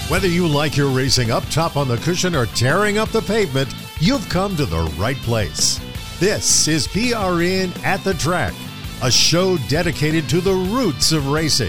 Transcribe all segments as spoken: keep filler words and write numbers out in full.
Whether you like your racing up top on the cushion or tearing up the pavement, you've come to the right place. This is P R N at the Track, a show dedicated to the roots of racing.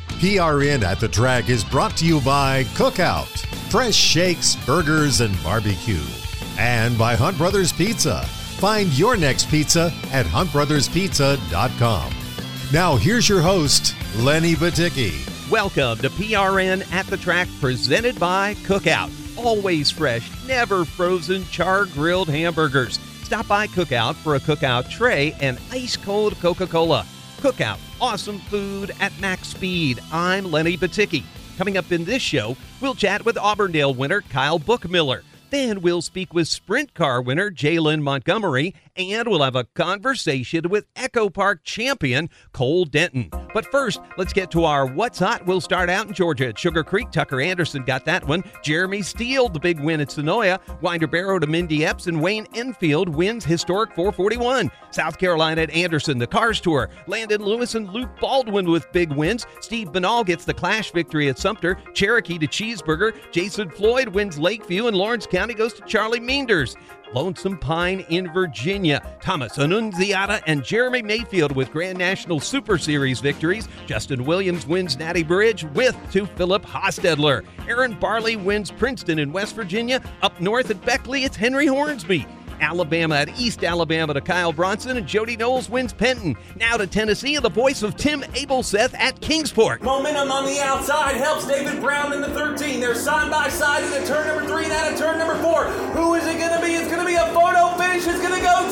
P R N at the Track is brought to you by Cookout, fresh shakes, burgers, and barbecue, and by Hunt Brothers Pizza. Find your next pizza at hunt brothers pizza dot com. Now here's your host, Lenny Baticki. Welcome to P R N at the Track, presented by Cookout. Always fresh, never frozen, char-grilled hamburgers. Stop by Cookout for a Cookout tray and ice-cold Coca-Cola. Cookout, awesome food at max speed. I'm Lenny Baticki. Coming up in this show, we'll chat with Auburndale winner Kyle Bookmiller. Then we'll speak with Sprint Car winner Jalen Montgomery, and we'll have a conversation with Echo Park champion Cole Denton. But first, let's get to our What's Hot. We'll start out in Georgia at Sugar Creek. Tucker Anderson got that one. Jeremy Steele, the big win at Sonoya. Winder Barrow to Mindy Epps, and Wayne Enfield wins historic four forty-one. South Carolina at Anderson, the Cars Tour. Landon Lewis and Luke Baldwin with big wins. Steve Banal gets the Clash victory at Sumter. Cherokee to Cheeseburger. Jason Floyd wins Lakeview, and Lawrence County goes to Charlie Meanders. Lonesome Pine in Virginia. Thomas Annunziata and Jeremy Mayfield with Grand National Super Series victories. Justin Williams wins Natty Bridge with to Philip Hostetler. Aaron Barley wins Princeton in West Virginia. Up north at Beckley, it's Henry Hornsby. Alabama at East Alabama to Kyle Bronson, and Jody Knowles wins Penton. Now to Tennessee, the voice of Tim Abelseth at Kingsport. Momentum on the outside helps David Brown in the thirteen. They're side by side into turn number three, now to turn number four. Who is it going to be? It's going to be a photo finish. It's going to go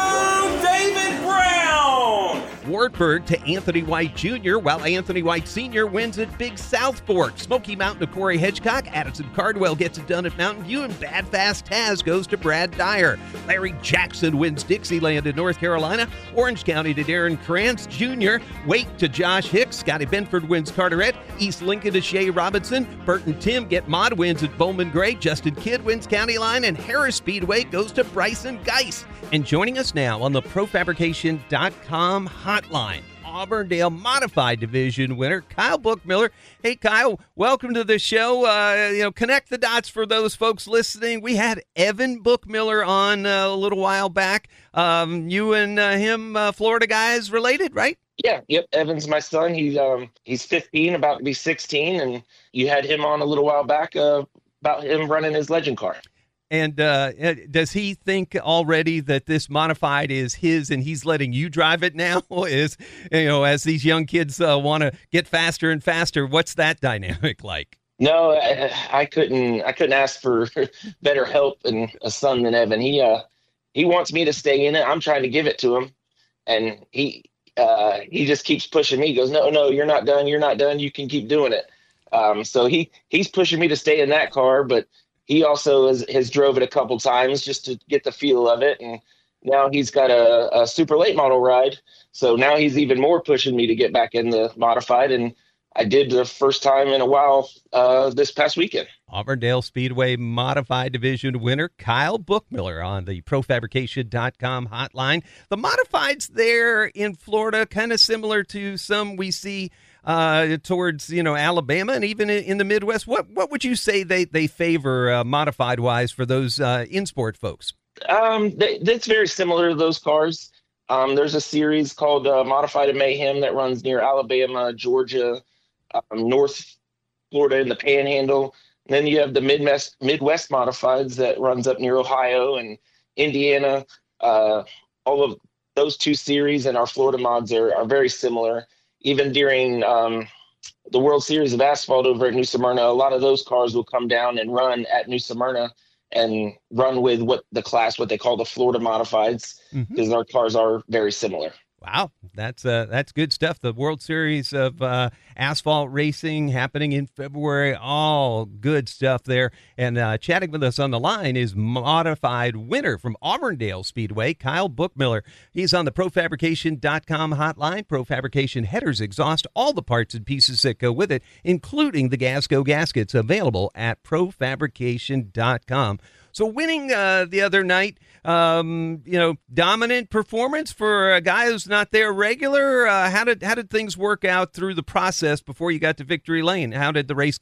to David Brown. Wartburg to Anthony White Junior, while Anthony White Senior wins at Big South Fork. Smoky Mountain to Corey Hedgecock. Addison Cardwell gets it done at Mountain View, and Bad Fast Taz goes to Brad Dyer. Larry Jackson wins Dixieland in North Carolina. Orange County to Darren Krantz Junior Wake to Josh Hicks. Scotty Benford wins Carteret. East Lincoln to Shay Robinson. Burton Tim get Mod wins at Bowman Gray. Justin Kidd wins County Line, and Harris Speedway goes to Bryson Geis. And joining us now on the pro fabrication dot com hotline, Auburndale Modified Division winner Kyle Bookmiller. Hey, Kyle, welcome to the show. Uh, you know, connect the dots for those folks listening. We had Evan Bookmiller on uh, a little while back. Um, you and uh, him, uh, Florida guys, related, right? Yeah, yep. Evan's my son. He's um he's fifteen, about to be sixteen, and you had him on a little while back uh, about him running his legend car. And uh, does he think already that this modified is his and he's letting you drive it now? Is, you know, as these young kids uh, want to get faster and faster, what's that dynamic like? No, I, I couldn't. I couldn't ask for better help and a son than Evan. He uh he wants me to stay in it. I'm trying to give it to him, and he uh he just keeps pushing me. He goes, no, no, you're not done. You're not done. You can keep doing it. Um, so he he's pushing me to stay in that car, but he also has, has drove it a couple times just to get the feel of it. And now he's got a, a super late model ride. So now he's even more pushing me to get back in the modified. And I did the first time in a while uh, this past weekend. Auburndale Speedway Modified Division winner Kyle Bookmiller on the pro fabrication dot com hotline. The modifieds there in Florida, kind of similar to some we see Uh, towards, you know, Alabama and even in the Midwest. What what would you say they, they favor uh, modified-wise for those uh, in-sport folks? Um, they, that's very similar to those cars. Um, there's a series called uh, Modified Mayhem that runs near Alabama, Georgia, um, North Florida in the Panhandle. And then you have the Midwest, Midwest Modifieds that runs up near Ohio and Indiana. Uh, all of those two series and our Florida mods are, are very similar. Even during um, the World Series of Asphalt over at New Smyrna, a lot of those cars will come down and run at New Smyrna and run with what the class, what they call the Florida Modifieds, because mm-hmm. our cars are very similar. Wow, that's uh, that's good stuff. The World Series of uh, Asphalt Racing happening in February. All good stuff there. And uh, chatting with us on the line is modified winner from Auburndale Speedway, Kyle Bookmiller. He's on the pro fabrication dot com hotline. Pro Fabrication headers, exhaust, all the parts and pieces that go with it, including the Gasco gaskets, available at pro fabrication dot com. So winning uh, the other night, um, you know, dominant performance for a guy who's not there regular. Uh, how did how did things work out through the process before you got to victory lane? How did the race go?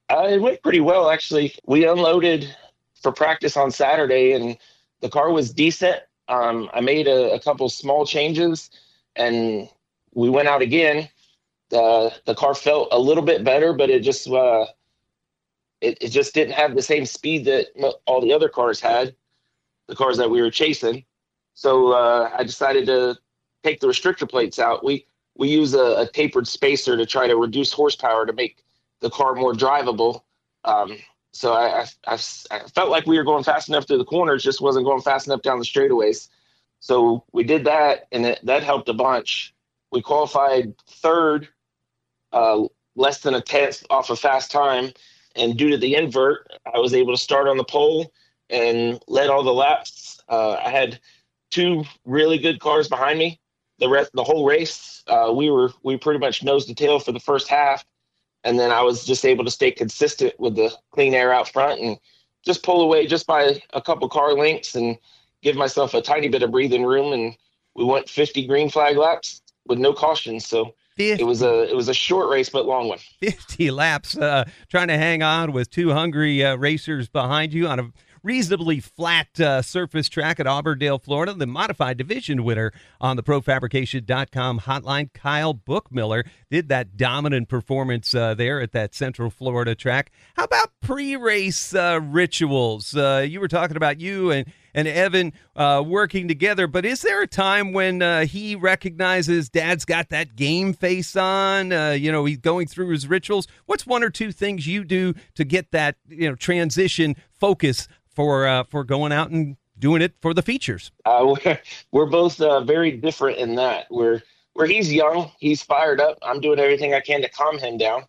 Uh, it went pretty well, actually. We unloaded for practice on Saturday, and the car was decent. Um, I made a, a couple small changes, and we went out again. The the car felt a little bit better, but it just uh, it, it just didn't have the same speed that all the other cars had, the cars that we were chasing. So uh, I decided to take the restrictor plates out. We we use a, a tapered spacer to try to reduce horsepower to make the car more drivable. Um, so I, I, I, I felt like we were going fast enough through the corners, just wasn't going fast enough down the straightaways. So we did that, and it, that helped a bunch. We qualified third, uh, less than a tenth off a fast time. And due to the invert, I was able to start on the pole and led all the laps. Uh, I had two really good cars behind me. The rest, the whole race, uh, we were we pretty much nose to tail for the first half. And then I was just able to stay consistent with the clean air out front and just pull away just by a couple car lengths and give myself a tiny bit of breathing room. And we went fifty green flag laps with no cautions. So fifty. it was a it was a short race, but long one. fifty laps, uh, trying to hang on with two hungry uh, racers behind you on a reasonably flat uh, surface track at Auburndale, Florida. The modified division winner on the pro fabrication dot com hotline, Kyle Bookmiller, did that dominant performance uh, there at that Central Florida track. How about pre-race uh, rituals? Uh, you were talking about you and, and Evan uh, working together, but is there a time when uh, he recognizes Dad's got that game face on? Uh, you know, he's going through his rituals. What's one or two things you do to get that, you know, transition focus for uh, for going out and doing it for the features? Uh, we're, we're both uh, very different in that. We're where he's young, he's fired up. I'm doing everything I can to calm him down.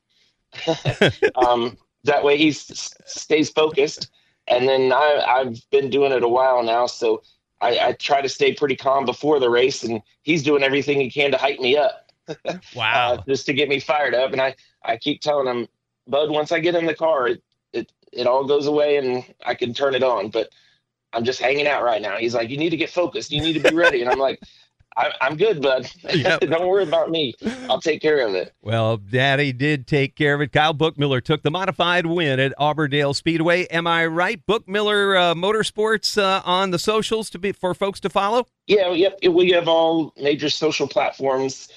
um, that way he s- stays focused. And then I, I've been doing it a while now, so I, I try to stay pretty calm before the race, and he's doing everything he can to hype me up. Wow. uh, just to get me fired up. And I, I keep telling him, Bud, once I get in the car, it, it, it all goes away and I can turn it on. But I'm just hanging out right now. He's like, you need to get focused. You need to be ready. And I'm like, I, I'm good, bud. Yep. Don't worry about me. I'll take care of it. Well, Daddy did take care of it. Kyle Bookmiller took the modified win at Auburndale Speedway. Am I right? Bookmiller uh, Motorsports uh, on the socials to be for folks to follow? Yeah, yep. We have all major social platforms,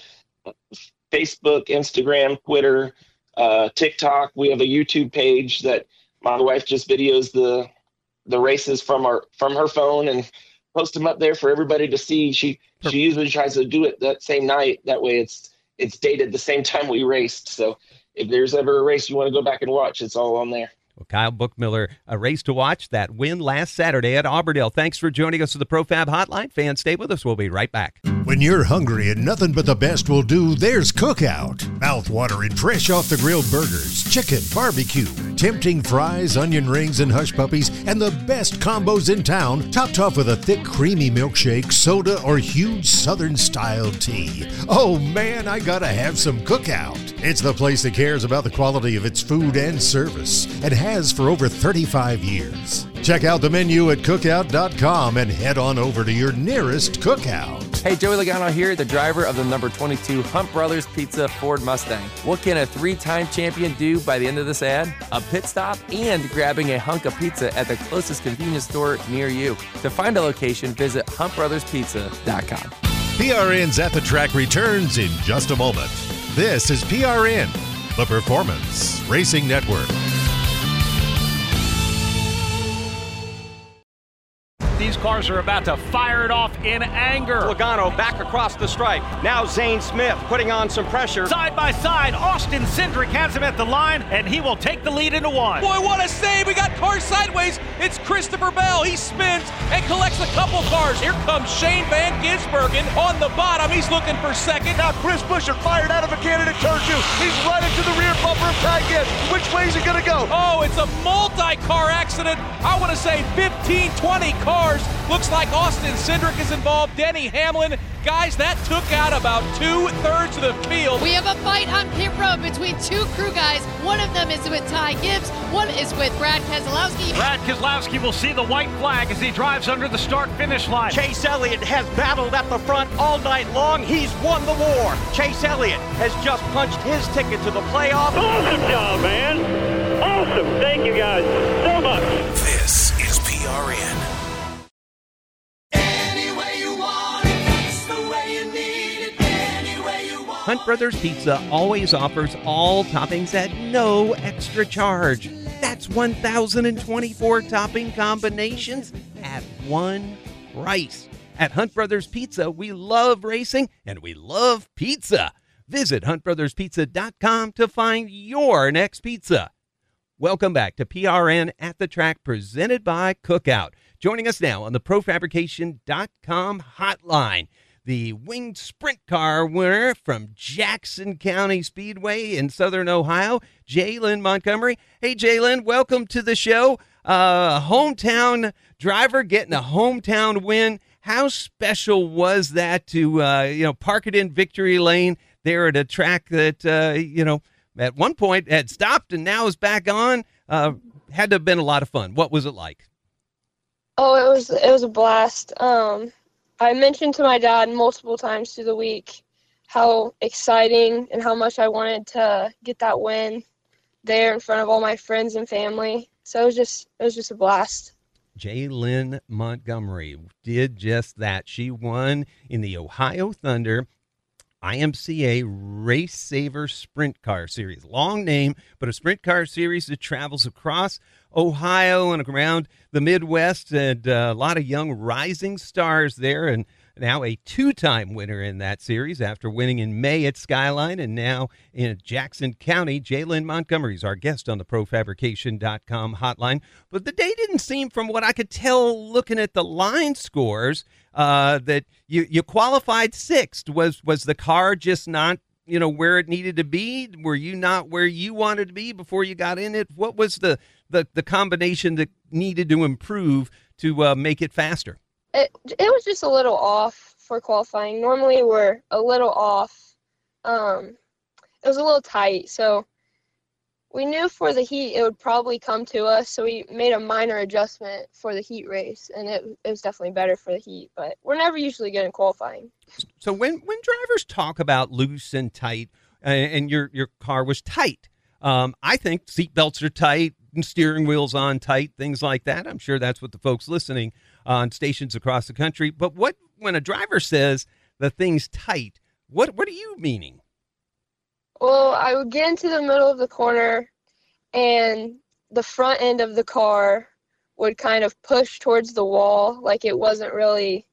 Facebook, Instagram, Twitter, uh, TikTok. We have a YouTube page that my wife just videos the the races from our from her phone and post them up there for everybody to see. She she usually tries to do it that same night. That way it's it's dated the same time we raced. So if there's ever a race you want to go back and watch, it's all on there. Well, Kyle Bookmiller, a race to watch, that win last Saturday at Auburndale. Thanks for joining us to the ProFab Hotline. Fans, stay with us. We'll be right back. When you're hungry and nothing but the best will do, there's Cookout. Mouth-watering, fresh off-the-grill burgers, chicken, barbecue, tempting fries, onion rings, and hush puppies, and the best combos in town, topped off with a thick, creamy milkshake, soda, or huge Southern-style tea. Oh, man, I gotta have some Cookout. It's the place that cares about the quality of its food and service, and has for over thirty-five years. Check out the menu at cookout dot com and head on over to your nearest Cookout. Hey, Joey Logano here, the driver of the number twenty-two Hunt Brothers Pizza Ford Mustang. What can a three-time champion do by the end of this ad? A pit stop and grabbing a hunk of pizza at the closest convenience store near you. To find a location, visit hunt brothers pizza dot com. P R N's At the Track returns in just a moment. This is P R N, the Performance Racing Network. These cars are about to fire it off in anger. Logano back across the stripe. Now Zane Smith putting on some pressure. Side by side, Austin Cindric has him at the line, and he will take the lead into one. Boy, what a save. We got cars sideways. It's Christopher Bell. He spins and collects a couple cars. Here comes Shane Van Gisbergen on the bottom. He's looking for second. Now Chris Buescher fired out of a cannon at turn two. He's right into the rear bumper of Ty Gibbs. Which way is he going to go? Oh, it's a multi-car accident. I want to say fifteen, twenty cars. Looks like Austin Cindric is involved. Denny Hamlin. Guys, that took out about two-thirds of the field. We have a fight on pit road between two crew guys. One of them is with Ty Gibbs. One is with Brad Keselowski. Brad Keselowski will see the white flag as he drives under the start-finish line. Chase Elliott has battled at the front all night long. He's won the war. Chase Elliott has just punched his ticket to the playoff. Awesome job, man. awesome. Thank you guys so much. This is P R N. Hunt Brothers Pizza always offers all toppings at no extra charge. That's one thousand twenty-four topping combinations at one price. At Hunt Brothers Pizza, we love racing and we love pizza. Visit hunt brothers pizza dot com to find your next pizza. Welcome back to P R N at the Track, presented by Cookout. Joining us now on the pro fabrication dot com hotline, the winged sprint car winner from Jackson County Speedway in Southern Ohio, Jalen Montgomery. Hey, Jalen, welcome to the show. Uh, hometown driver getting a hometown win. How special was that to, uh, you know, park it in victory lane there at a track that, uh, you know, at one point had stopped and now is back on? Uh, had to have been a lot of fun. What was it like? Oh, it was it was a blast. Um, I mentioned to my dad multiple times through the week how exciting and how much I wanted to get that win there in front of all my friends and family. So it was just it was just a blast. Jalen Montgomery did just that. She won in the Ohio Thunder I M C A Race Saver Sprint Car Series. Long name, but a sprint car series that travels across Ohio and around the Midwest, and uh, a lot of young rising stars there, and now a two-time winner in that series after winning in May at Skyline and now in Jackson County. Jalen Montgomery is our guest on the pro fabrication dot com hotline. But the day didn't seem, from what I could tell looking at the line scores, uh, that you, you qualified sixth. Was was the car just not, you know, where it needed to be? Were you not where you wanted to be before you got in it? What was the, the, the combination that needed to improve to uh, make it faster? It it was just a little off for qualifying. Normally we're a little off. Um, it was a little tight, so we knew for the heat it would probably come to us, so we made a minor adjustment for the heat race, and it, it was definitely better for the heat, but we're never usually good in qualifying. So when, when drivers talk about loose and tight, uh, and your, your car was tight, um, I think seat belts are tight and steering wheels on tight, things like that. I'm sure that's what the folks listening on stations across the country. But what, when a driver says the thing's tight, what what are you meaning? Well, I would get into the middle of the corner, and the front end of the car would kind of push towards the wall, like it wasn't really,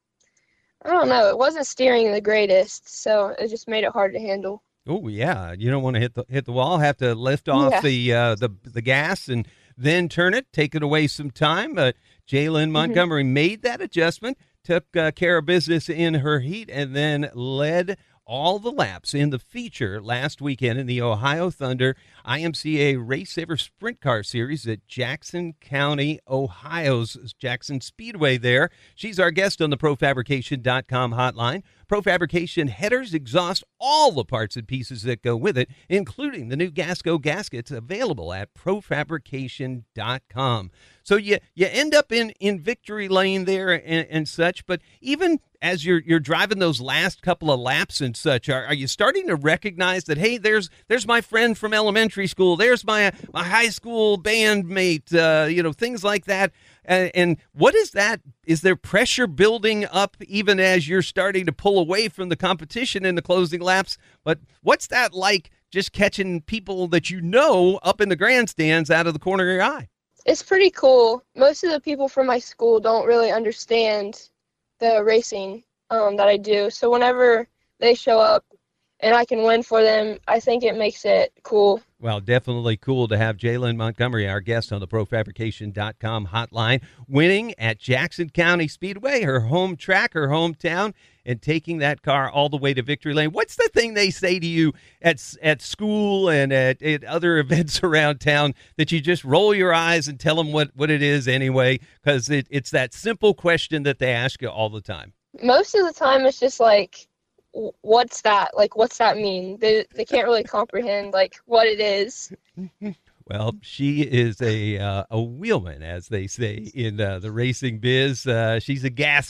I don't know, it wasn't steering the greatest, so it just made it hard to handle. Oh yeah, you don't want to hit the hit the wall. Have to lift off Yeah. the uh, the the gas and then turn it. Take it away some time. But Jalen Montgomery mm-hmm. made that adjustment, took uh, care of business in her heat, and then led all the laps in the feature last weekend in the Ohio Thunder I M C A Race Saver Sprint Car Series at Jackson County, Ohio's Jackson Speedway there. She's our guest on the pro fabrication dot com hotline. ProFabrication headers exhaust all the parts and pieces that go with it, including the new Gasco gaskets available at pro fabrication dot com. So you you end up in, in victory lane there and, and such, but even as you're you're driving those last couple of laps and such, are, are you starting to recognize that, hey, there's there's my friend from elementary school, there's my my high school band mate, uh, you know, things like that. And, and what is that? Is there pressure building up even as you're starting to pull away from the competition in the closing laps? But what's that like, just catching people that you know up in the grandstands out of the corner of your eye? It's pretty cool. Most of the people from my school don't really understand the racing um, that I do. So whenever they show up and I can win for them, I think it makes it cool. Well, definitely cool to have Jalen Montgomery, our guest on the pro fabrication dot com hotline, winning at Jackson County Speedway, her home track, her hometown, and taking that car all the way to victory lane. What's the thing they say to you at at school and at, at other events around town that you just roll your eyes and tell them what, what it is anyway? Because it, it's that simple question that they ask you all the time. Most of the time it's just like, what's that? Like, what's that mean? They they can't really comprehend, like, what it is. Well, she is a uh, a wheelman, as they say in uh, the racing biz. Uh, she's a gasser,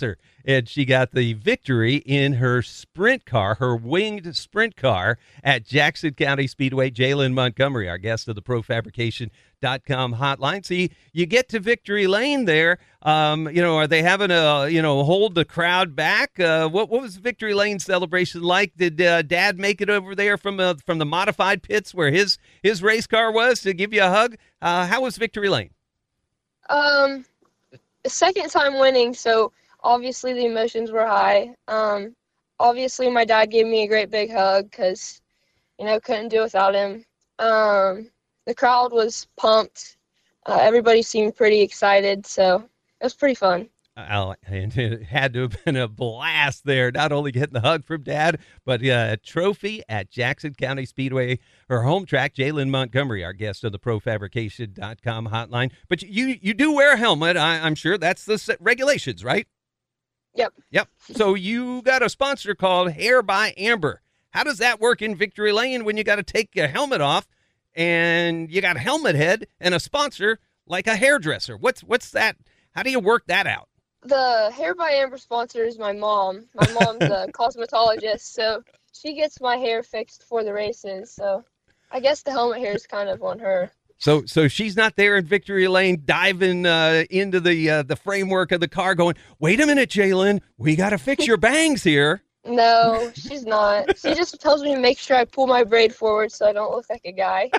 and she got the victory in her sprint car, her winged sprint car at Jackson County Speedway. Jalen Montgomery, our guest of the pro fabrication dot com hotline. So you, you get to victory lane there. Um, you know, are they having a, you know, hold the crowd back? Uh, what what was victory lane celebration like? Did uh, Dad make it over there from uh, from the modified pits where his his race car was to give you a hug? Uh, how was victory lane? Um, second time winning, so obviously the emotions were high. Um, obviously my dad gave me a great big hug because, you know, couldn't do without him. Um, The crowd was pumped. Uh, everybody seemed pretty excited, so it was pretty fun. Uh, and it had to have been a blast there, not only getting the hug from Dad, but uh, a trophy at Jackson County Speedway, her home track. Jalen Montgomery, our guest of the pro fabrication dot com hotline. But you you do wear a helmet, I, I'm sure. That's the regulations, right? Yep. Yep. So you got a sponsor called Hair by Amber. How does that work in victory lane when you got to take a helmet off? And you got a helmet head and a sponsor like a hairdresser. What's what's that? How do you work that out? The Hair by Amber sponsor is my mom. My mom's a cosmetologist, so she gets my hair fixed for the races. So I guess the helmet hair is kind of on her. So so she's not there in victory lane diving uh, into the uh, the framework of the car going, wait a minute, Jalen, we got to fix your bangs here. No, she's not. She just tells me to make sure I pull my braid forward so I don't look like a guy.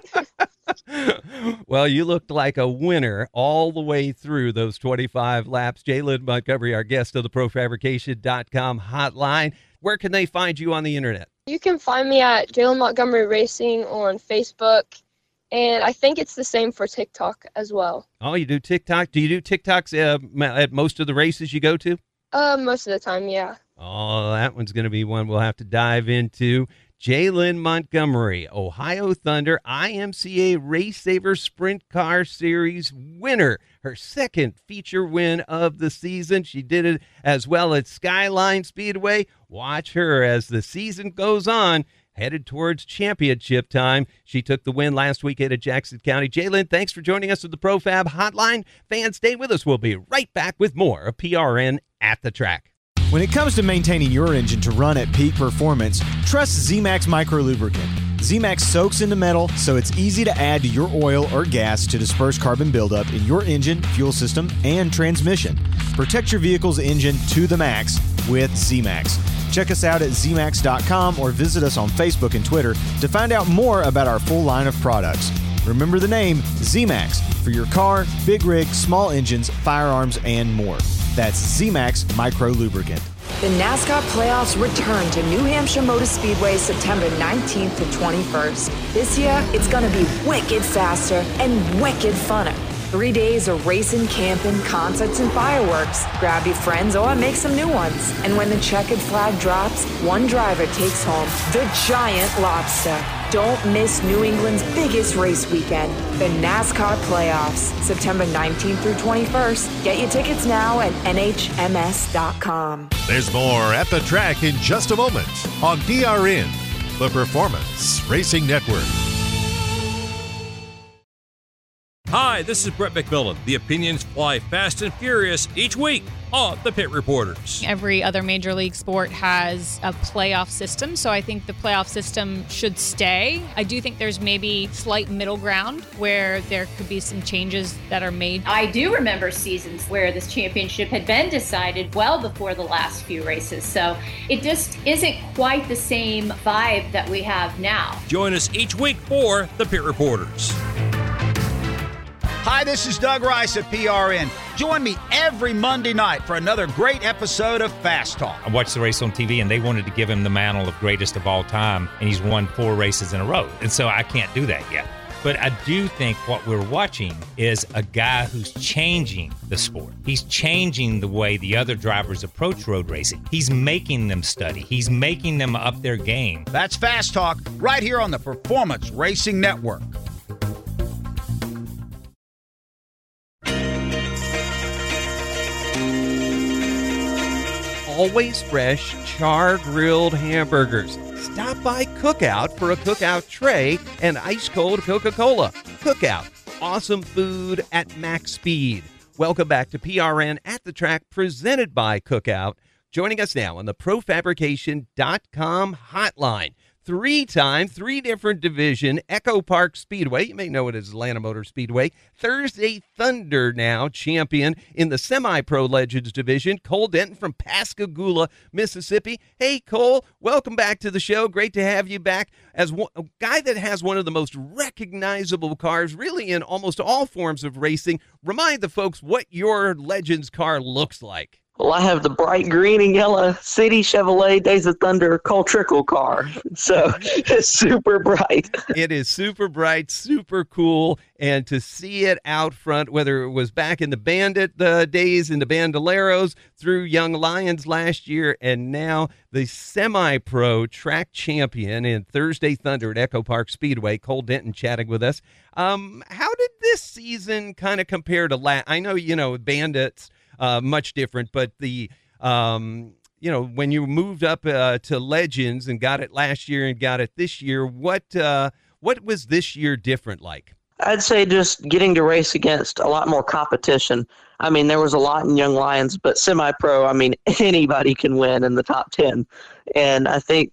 Well, you looked like a winner all the way through those twenty-five laps. Jalen Montgomery, our guest of the pro fabrication dot com hotline. Where can they find you on the internet? You can find me at Jalen Montgomery Racing on Facebook, and I think it's the same for TikTok as well. Oh, you do TikTok? Do you do TikToks uh, at most of the races you go to? Uh, most of the time, yeah. Oh, that one's going to be one we'll have to dive into. Jalen Montgomery, Ohio Thunder I M C A Race Saver Sprint Car Series winner. Her second feature win of the season. She did it as well at Skyline Speedway. Watch her as the season goes on, headed towards championship time. She took the win last weekend at Jackson County. Jalen, thanks for joining us at the ProFab Hotline. Fans, stay with us. We'll be right back with more of P R N at the Track. When it comes to maintaining your engine to run at peak performance, trust Z-Max Micro Lubricant. Z-Max soaks into metal, so it's easy to add to your oil or gas to disperse carbon buildup in your engine, fuel system, and transmission. Protect your vehicle's engine to the max with Z-Max. Check us out at Z max dot com or visit us on Facebook and Twitter to find out more about our full line of products. Remember the name Z-Max for your car, big rig, small engines, firearms, and more. That's Z-Max Micro Lubricant. The NASCAR playoffs return to New Hampshire Motor Speedway September nineteenth to twenty-first. This year, it's going to be wicked faster and wicked funner. Three days of racing, camping, concerts, and fireworks. Grab your friends or make some new ones. And when the checkered flag drops, one driver takes home the Giant Lobster. Don't miss New England's biggest race weekend, the NASCAR Playoffs, September nineteenth through twenty-first. Get your tickets now at N H M S dot com. There's more at the track in just a moment on P R N, the Performance Racing Network. Hi, this is Brett McMillan. The opinions fly fast and furious each week on the Pit Reporters. Every other major league sport has a playoff system, so I think the playoff system should stay. I do think there's maybe slight middle ground where there could be some changes that are made. I do remember seasons where this championship had been decided well before the last few races, so it just isn't quite the same vibe that we have now. Join us each week for the Pit Reporters. Hi, this is Doug Rice at P R N. Join me every Monday night for another great episode of Fast Talk. I watched the race on T V, and they wanted to give him the mantle of greatest of all time, and he's won four races in a row. And so I can't do that yet. But I do think what we're watching is a guy who's changing the sport. He's changing the way the other drivers approach road racing. He's making them study. He's making them up their game. That's Fast Talk right here on the Performance Racing Network. Always fresh, char-grilled hamburgers. Stop by Cookout for a cookout tray and ice-cold Coca-Cola. Cookout, awesome food at max speed. Welcome back to P R N at the Track, presented by Cookout. joining us now on the Pro Fabrication dot com hotline. Three-time, three different division, Echo Park Speedway, you may know it as Atlanta Motor Speedway, Thursday Thunder now champion in the Semi-Pro Legends division, Cole Denton from Pascagoula, Mississippi. Hey, Cole, welcome back to the show. Great to have you back as one, a guy that has one of the most recognizable cars, really in almost all forms of racing. Remind the folks what your Legends car looks like. Well, I have the bright green and yellow City Chevrolet Days of Thunder Cole Trickle car. So it's super bright. It is super bright, super cool. And to see it out front, whether it was back in the Bandit uh, days, in the Bandoleros, through Young Lions last year, and now the semi-pro track champion in Thursday Thunder at Echo Park Speedway, Cole Denton chatting with us. Um, how did this season kind of compare to last? I know, you know, Bandits, Uh, much different, but the, um, you know, when you moved up uh, to Legends and got it last year and got it this year, what uh, what was this year different like? I'd say just getting to race against a lot more competition. I mean, there was a lot in Young Lions, but semi-pro, I mean, anybody can win in the top ten. And I think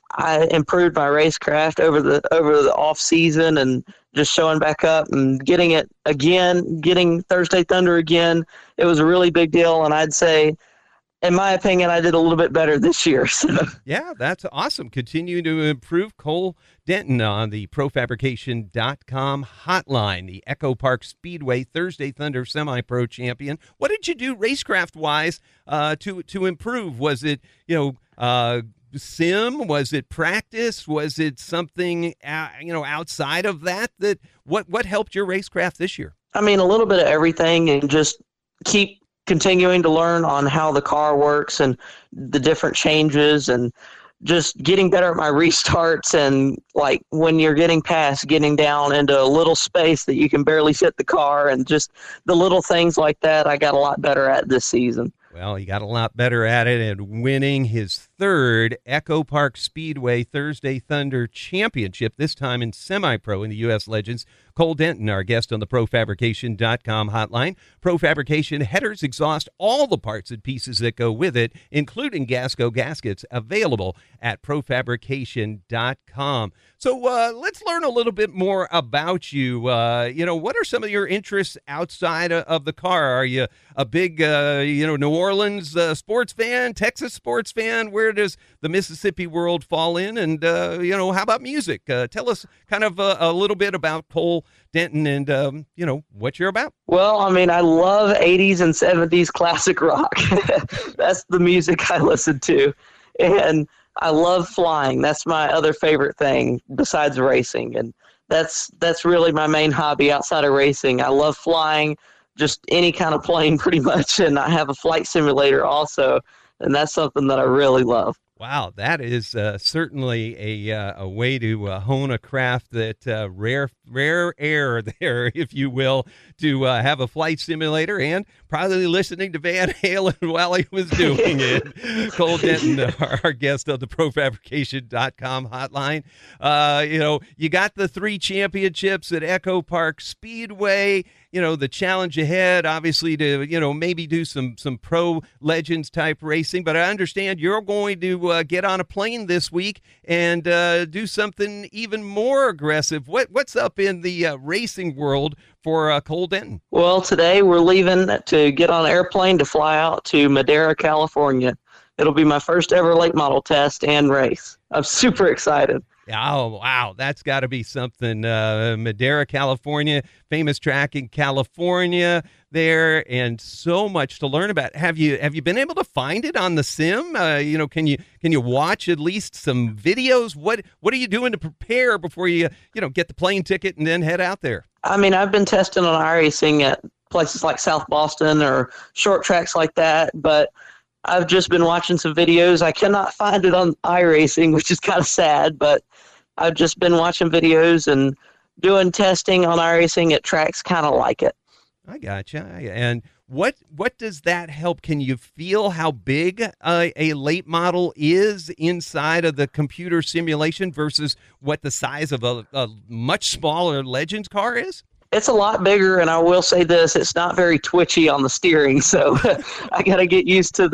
I improved my racecraft over the over the off season and just showing back up and getting it again, getting Thursday Thunder again. It was a really big deal, and I'd say, in my opinion, I did a little bit better this year. So. Yeah, that's awesome. Continue to improve. Cole Denton on the Pro Fabrication dot com hotline, the Echo Park Speedway Thursday Thunder Semi-Pro champion. What did you do racecraft-wise uh, to to improve? Was it, you know, uh, sim? Was it practice? Was it something, uh, you know, outside of that? That what what helped your racecraft this year? I mean, a little bit of everything, and just keep continuing to learn on how the car works and the different changes, and just getting better at my restarts, and like when you're getting past, getting down into a little space that you can barely sit the car, and just the little things like that I got a lot better at this season. Well, he got a lot better at it and winning his third Echo Park Speedway Thursday Thunder Championship, this time in semi-pro in the U S Legends. Cole Denton, our guest on the Pro Fabrication dot com hotline. Pro Fabrication headers, exhaust, all the parts and pieces that go with it, including Gasco gaskets, available at Pro Fabrication dot com. So uh, let's learn a little bit more about you. Uh, you know, what are some of your interests outside of the car? Are you a big, uh, you know, New Orleans uh, sports fan, Texas sports fan? Where does the Mississippi world fall in? And, uh, you know, how about music? Uh, tell us kind of a, a little bit about Cole Denton and, um, you know, what you're about. Well, I mean, I love eighties and seventies classic rock. That's the music I listen to. And I love flying. That's my other favorite thing besides racing. And that's that's really my main hobby outside of racing. I love flying, just any kind of plane pretty much. And I have a flight simulator also. And that's something that I really love. Wow, that is uh, certainly a uh, a way to uh, hone a craft that uh, rare rare air there, if you will, to uh, have a flight simulator and probably listening to Van Halen while he was doing it. Cole Denton, our, our guest of the Pro Fabrication dot com hotline. Uh, you know, you got the three championships at Echo Park Speedway. You know, the challenge ahead, obviously, to, you know, maybe do some some pro Legends type racing. But I understand you're going to uh, get on a plane this week and uh, do something even more aggressive. What What's up in the uh, racing world for uh, Cole Denton? Well, today we're leaving to get on an airplane to fly out to Madera, California. It'll be my first ever late model test and race. I'm super excited. Oh, wow. That's got to be something. Uh, Madera, California, famous track in California there, and so much to learn about. Have you have you been able to find it on the sim? Uh, you know, can you can you watch at least some videos? What what are you doing to prepare before you, you know, get the plane ticket and then head out there? I mean, I've been testing on iRacing at places like South Boston or short tracks like that, but I've just been watching some videos. I cannot find it on iRacing, which is kind of sad, but I've just been watching videos and doing testing on iRacing at tracks kind of like it. I gotcha. And what what does that help? Can you feel how big uh, a late model is inside of the computer simulation versus what the size of a, a much smaller Legends car is? It's a lot bigger, and I will say this, it's not very twitchy on the steering, so I got to get used to the,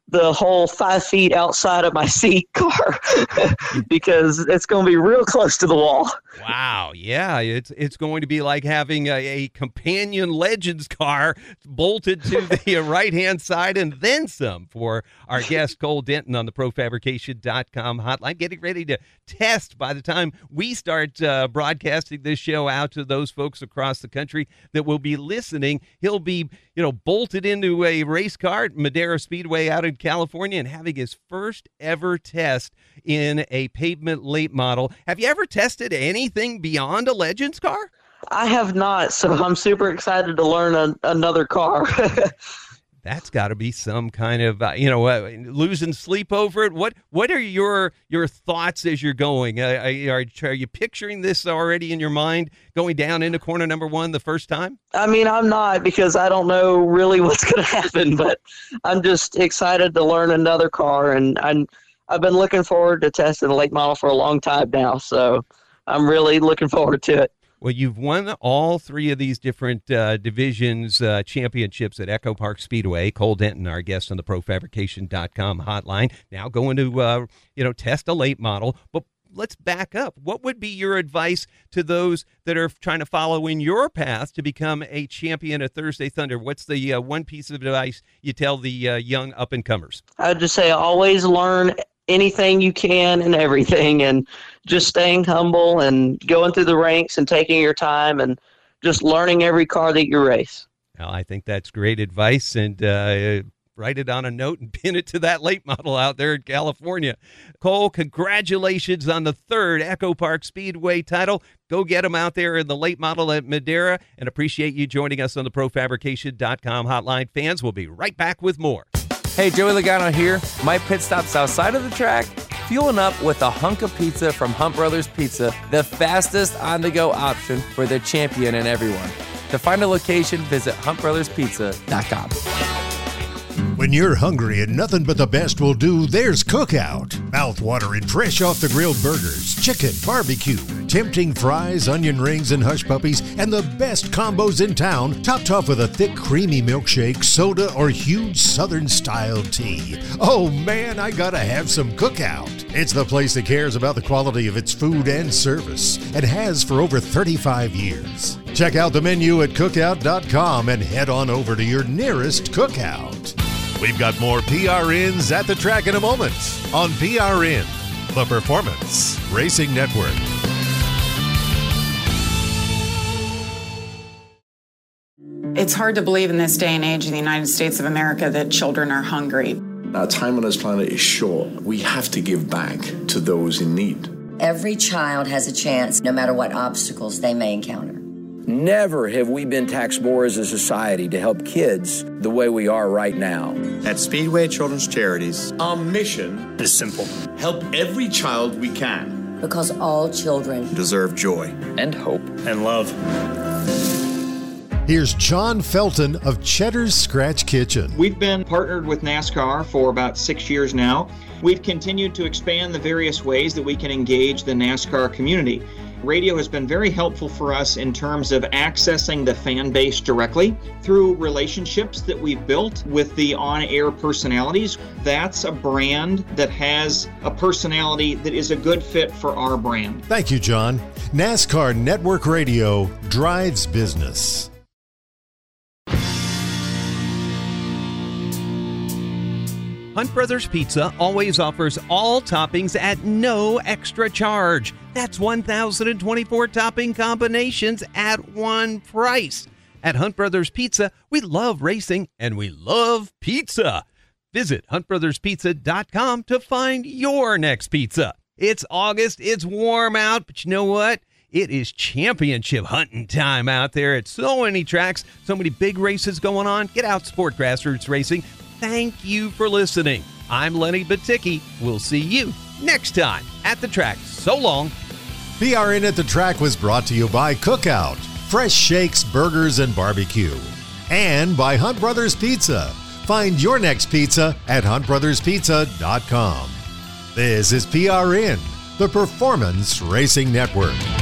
the whole five feet outside of my seat car because it's going to be real close to the wall. Wow. Yeah. It's it's going to be like having a, a companion Legends car bolted to the right-hand side and then some for our guest Cole Denton on the pro fabrication dot com hotline. Getting ready to test by the time we start uh, broadcasting this show out to those folks across the country that will be listening. He'll be, you know, bolted into a race car at Madera Speedway out in California and having his first ever test in a pavement late model. Have you ever tested anything beyond a Legends car? I have not, so I'm super excited to learn a, another car. That's got to be some kind of, uh, you know, uh, losing sleep over it. What What are your your thoughts as you're going? Uh, are, are you picturing this already in your mind, going down into corner number one the first time? I mean, I'm not, because I don't know really what's going to happen, but I'm just excited to learn another car, and I'm, I've been looking forward to testing a late model for a long time now, so I'm really looking forward to it. Well, you've won all three of these different uh, divisions uh, championships at Echo Park Speedway. Cole Denton, our guest on the pro fabrication dot com hotline, now going to uh, you know test a late model. But let's back up. What would be your advice to those that are trying to follow in your path to become a champion at Thursday Thunder? What's the uh, one piece of advice you tell the uh, young up-and-comers? I'd just say always learn anything you can and everything, and just staying humble and going through the ranks and taking your time and just learning every car that you race. Well, I think that's great advice, and uh, write it on a note and pin it to that late model out there in California. Cole, congratulations on the third Echo Park Speedway title. Go get them out there in the late model at Madera, and appreciate you joining us on the pro fabrication dot com hotline. Fans, we'll be right back with more. Hey, Joey Logano here. My pit stop's outside of the track, fueling up with a hunk of pizza from Hunt Brothers Pizza, the fastest on-the-go option for the champion and everyone. To find a location, visit hunt brothers pizza dot com. When you're hungry and nothing but the best will do, there's Cookout. Mouth-watering, fresh off-the-grill burgers, chicken, barbecue, tempting fries, onion rings, and hush puppies, and the best combos in town, topped off with a thick, creamy milkshake, soda, or huge Southern-style tea. Oh, man, I gotta have some Cookout. It's the place that cares about the quality of its food and service, and has for over thirty-five years. Check out the menu at cookout dot com and head on over to your nearest Cookout. We've got more P R Ns at the track in a moment on P R N, the Performance Racing Network. It's hard to believe in this day and age in the United States of America that children are hungry. Our time on this planet is short. We have to give back to those in need. Every child has a chance, no matter what obstacles they may encounter. Never have we been taxed more as a society to help kids the way we are right now. At Speedway Children's Charities, our mission is simple. Help every child we can. Because all children deserve joy and hope and love. Here's John Felton of Cheddar's Scratch Kitchen. We've been partnered with NASCAR for about six years now. We've continued to expand the various ways that we can engage the NASCAR community. Radio has been very helpful for us in terms of accessing the fan base directly through relationships that we've built with the on-air personalities. That's a brand that has a personality that is a good fit for our brand. Thank you, John. NASCAR Network Radio drives business. Hunt Brothers Pizza always offers all toppings at no extra charge. That's one thousand twenty-four topping combinations at one price. At Hunt Brothers Pizza, we love racing and we love pizza. Visit hunt brothers pizza dot com to find your next pizza. It's August, it's warm out, but you know what? It is championship hunting time out there at so many tracks, so many big races going on. Get out, sport grassroots racing. Thank you for listening. I'm Lenny Baticki. We'll see you next time at the track. So long. P R N at the Track was brought to you by Cookout, fresh shakes, burgers, and barbecue. And by Hunt Brothers Pizza. Find your next pizza at hunt brothers pizza dot com. This is P R N, the Performance Racing Network.